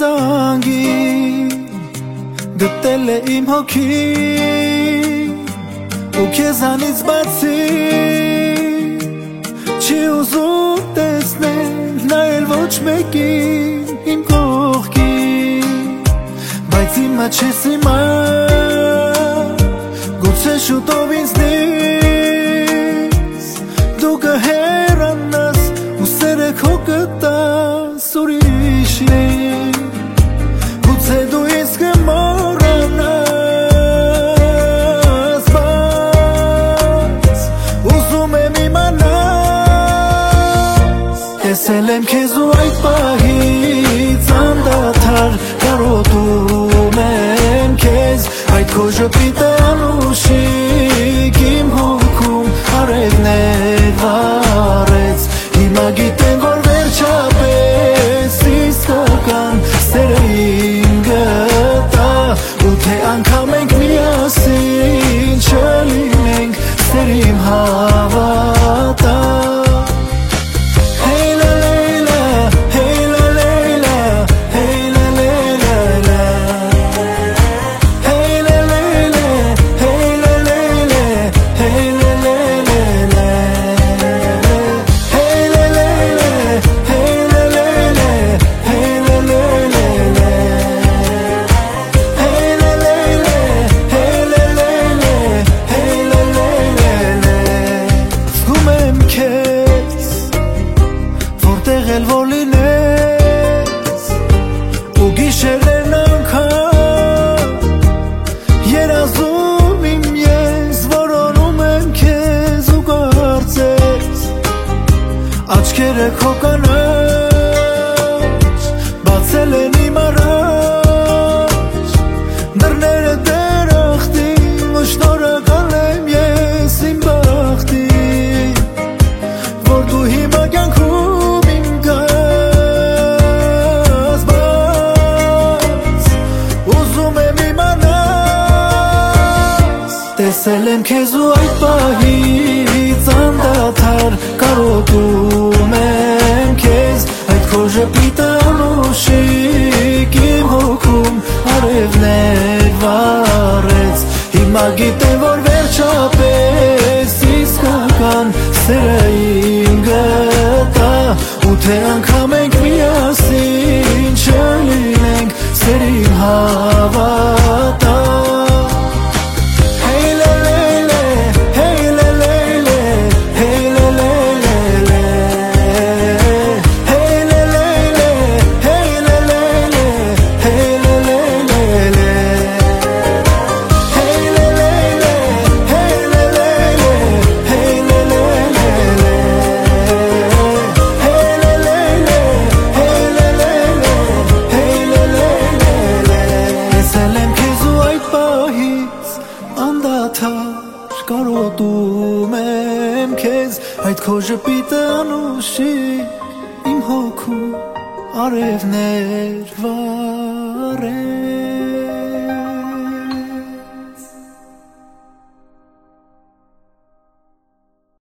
զանգի գտել է իմ հոգին ու քեզանից բացի չի ուզում տեսնել նայել ոչ մեկին իմ կողքին բայց իմը չես իմար գուցե շուտով ինձնից դու կհեռանաս ու սերը քո կտաս ուրիշին գուցե դու ինձ կմոռանաս բայց ուզում եմ իմանալ տեսել եմ քեզ ու այդ պահից անդադար կարոտում եմ քեզ այդ քո ժպիտը անուշիկ իմ հոգում արևներ վառեց հիմա գիտեմ որ վերջապես իսկական սերը իմ գտա ու թե անգամ ենք միասին չլինենք սեր իմ հավատա որ լինես ու գիշերներն անգամ երազում իմ ես որոնում եմ քեզ ու կարծես աչքերը քո կանաչ բացել են իմ առաջ դռները դրախտին ու շնորհակալ եմ ես իմ բախտին որ դու հիմա կյանքում տեսել եմ քեզ ու այդ պահից անդադար կարոտում եմ քեզ այդ քո ժպիտը անուշիկ իմ հոգում արևներ վառեց հիմա գիտեմ որ վերջապես իսկական սերը իմ գտա ու թե անգամ ենք միասին չլինենք սեր իմ հավատա կարոտում եմ քեզ այդ քո ժպիտը անուշիկ իմ հոգում արևներ վառեց